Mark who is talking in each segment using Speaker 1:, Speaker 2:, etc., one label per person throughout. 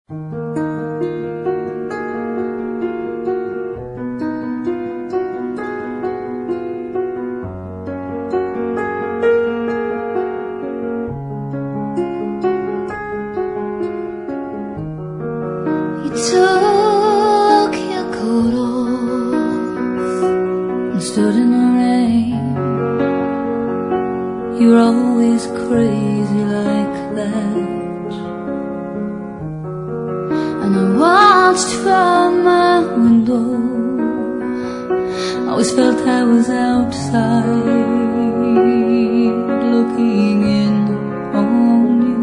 Speaker 1: You took your coat off and stood in the rain. You're always crazy like that. And I watched from my window, always felt I was outside looking in on you.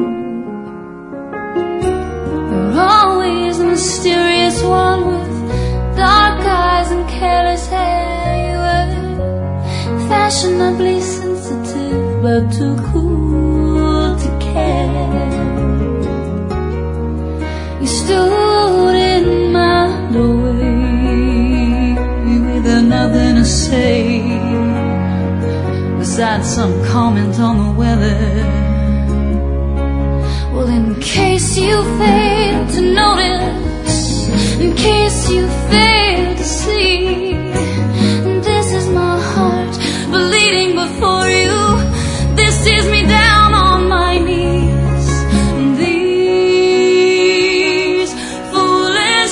Speaker 1: You're always a mysterious one with dark eyes and careless hair. You were fashionably sensitive, but too cool to care. You stood in my doorway with nothing to say besides some comment on the weather. Well, in case you fail to notice, in case you fail to see, this is my heart bleeding before you. This is me down on my knees. These foolish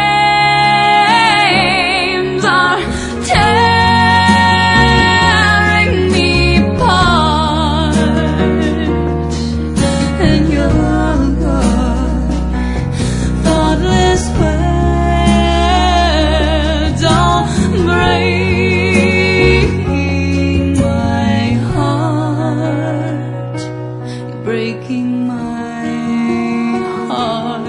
Speaker 1: games are tearing me apart, and your thoughtless words all breaking my heart. You're breaking my heart.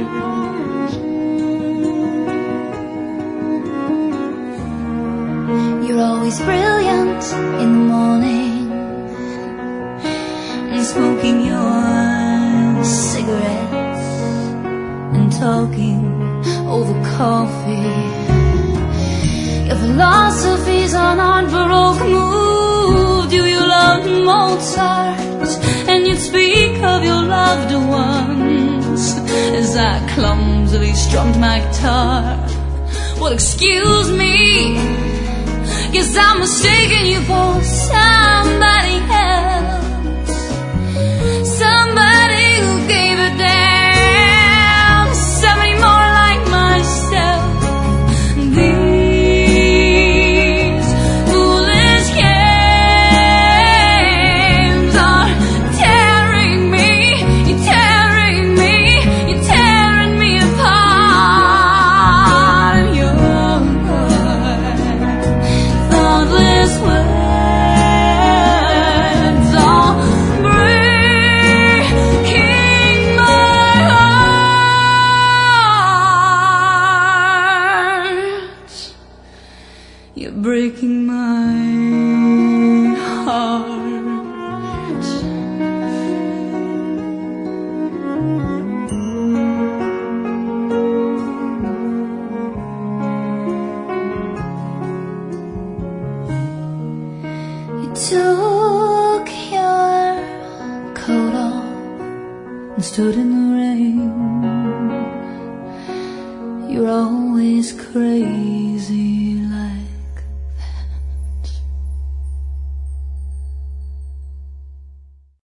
Speaker 1: You're always brilliant in the morning and smoking your cigarettes and talking over coffee. Your philosophies on art baroque moved you. You loved Mozart and you'd speak of your loved ones as I clumsily strummed my guitar. Well, excuse me, guess I'm mistaken you for somebody else, somebody who gave a damn, somebody more like myself. These foolish games are tearing me, you're tearing me, you're tearing me apart. Your thoughtless words all breaking my heart. You're breaking my heart. You took your coat off and stood in the rain. You're always crazy